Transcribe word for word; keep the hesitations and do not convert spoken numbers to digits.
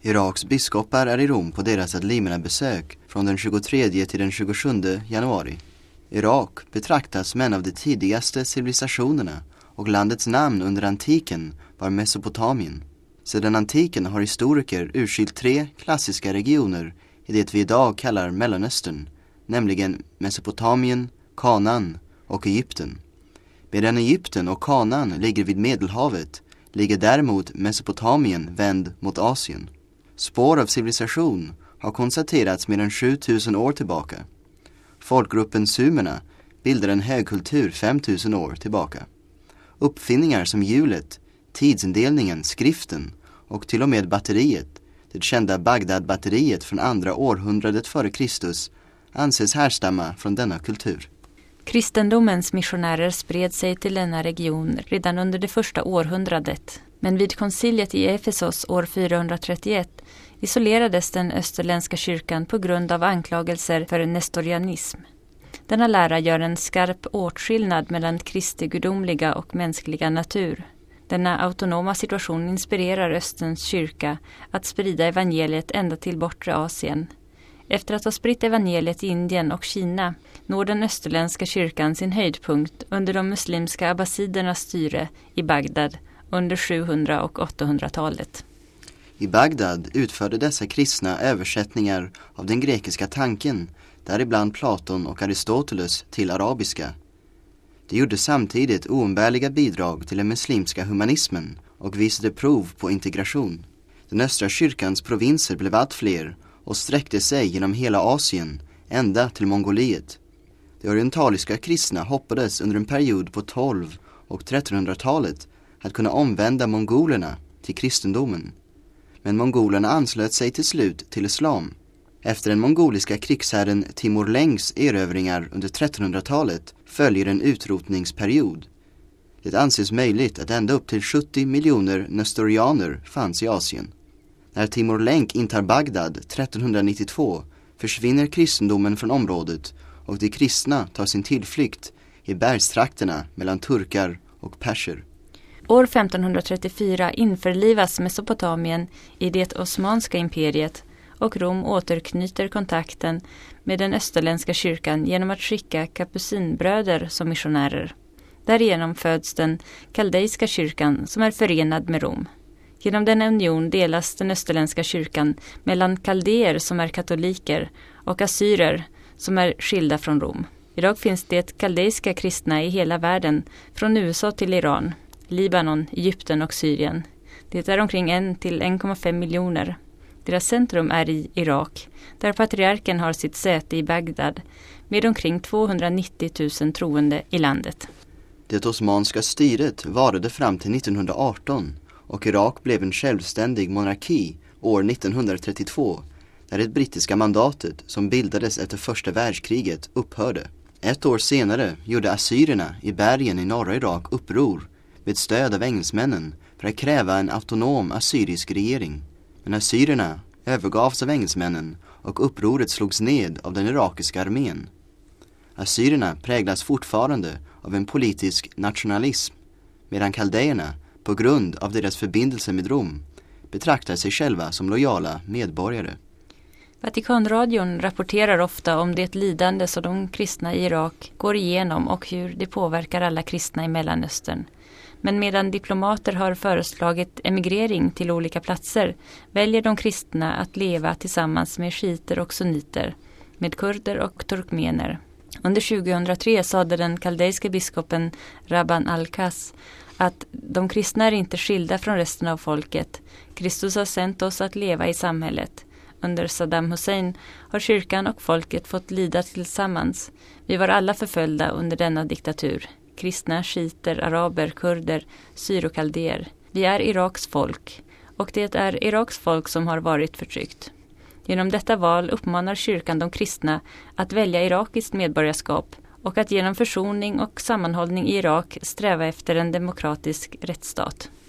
Iraks biskopar är i Rom på deras Adlimina-besök från den tjugotredje till den tjugosjunde januari. Irak betraktas som en av de tidigaste civilisationerna och landets namn under antiken var Mesopotamien. Sedan antiken har historiker urskilt tre klassiska regioner i det vi idag kallar Mellanöstern, nämligen Mesopotamien, Kanaan och Egypten. Medan Egypten och Kanaan ligger vid Medelhavet ligger däremot Mesopotamien vänd mot Asien. Spår av civilisation har konstaterats medan sjutusen år tillbaka. Folkgruppen sumerna bildar en högkultur femtusen år tillbaka. Uppfinningar som hjulet, tidsindelningen, skriften och till och med batteriet, det kända Bagdad-batteriet från andra århundradet före Kristus, anses härstamma från denna kultur. Kristendomens missionärer spred sig till denna region redan under det första århundradet. Men vid konciliet i Efesos år fyrahundratrettioett isolerades den österländska kyrkan på grund av anklagelser för nestorianism. Denna lära gör en skarp åtskillnad mellan Kristi gudomliga och mänskliga natur. Denna autonoma situation inspirerar Österns kyrka att sprida evangeliet ända till bortre Asien. Efter att ha spritt evangeliet i Indien och Kina når den österländska kyrkan sin höjdpunkt under de muslimska abbasidernas styre i Bagdad under sjuhundra- och åttahundratalet. I Bagdad utförde dessa kristna översättningar av den grekiska tanken, däribland Platon och Aristoteles, till arabiska. De gjorde samtidigt oumbärliga bidrag till den muslimska humanismen och visade prov på integration. Den östra kyrkans provinser blev allt fler och sträckte sig genom hela Asien, ända till Mongoliet. De orientaliska kristna hoppades under en period på tolv- och trettonhundratalet att kunna omvända mongolerna till kristendomen. Men mongolerna anslöt sig till slut till islam. Efter den mongoliska krigsherren Timur Lenks erövringar under trettonhundratalet följer en utrotningsperiod. Det anses möjligt att ända upp till sjuttio miljoner nestorianer fanns i Asien. När Timur Lenk intar Bagdad trettonhundranittiotvå försvinner kristendomen från området och de kristna tar sin tillflykt i bergstrakterna mellan turkar och perser. År femtonhundratrettiofyra införlivas Mesopotamien i det osmanska imperiet och Rom återknyter kontakten med den österländska kyrkan genom att skicka kapucinbröder som missionärer. Därigenom föds den kaldeiska kyrkan som är förenad med Rom. Genom denna union delas den österländska kyrkan mellan kaldeer som är katoliker och assyrer som är skilda från Rom. Idag finns det kaldeiska kristna i hela världen, från U S A till Iran, Libanon, Egypten och Syrien. Det är omkring en till en komma fem miljoner. Deras centrum är i Irak, där patriarken har sitt säte i Bagdad med omkring tvåhundranittio tusen troende i landet. Det osmanska styret varade fram till nittonhundraarton och Irak blev en självständig monarki år nittonhundratrettiotvå, när det brittiska mandatet som bildades efter första världskriget upphörde. Ett år senare gjorde assyrierna i bergen i norra Irak uppror med stöd av engelsmännen för att kräva en autonom assyrisk regering. Men assyrierna övergavs av engelsmännen och upproret slogs ned av den irakiska armén. Assyrierna präglas fortfarande av en politisk nationalism, medan kaldeerna, på grund av deras förbindelse med Rom, betraktar sig själva som lojala medborgare. Vatikanradion rapporterar ofta om det lidande som de kristna i Irak går igenom och hur det påverkar alla kristna i Mellanöstern. Men medan diplomater har föreslagit emigrering till olika platser väljer de kristna att leva tillsammans med shiiter och sunniter, med kurder och turkmener. Under tjugohundratre sade den kaldeiska biskopen Rabban al-Qas att de kristna är inte skilda från resten av folket. Kristus har sänt oss att leva i samhället. Under Saddam Hussein har kyrkan och folket fått lida tillsammans. Vi var alla förföljda under denna diktatur. Kristna, shiiter, araber, kurder, syrokaldeer. Vi är Iraks folk och det är Iraks folk som har varit förtryckt. Genom detta val uppmanar kyrkan de kristna att välja irakiskt medborgarskap och att genom försoning och sammanhållning i Irak sträva efter en demokratisk rättsstat.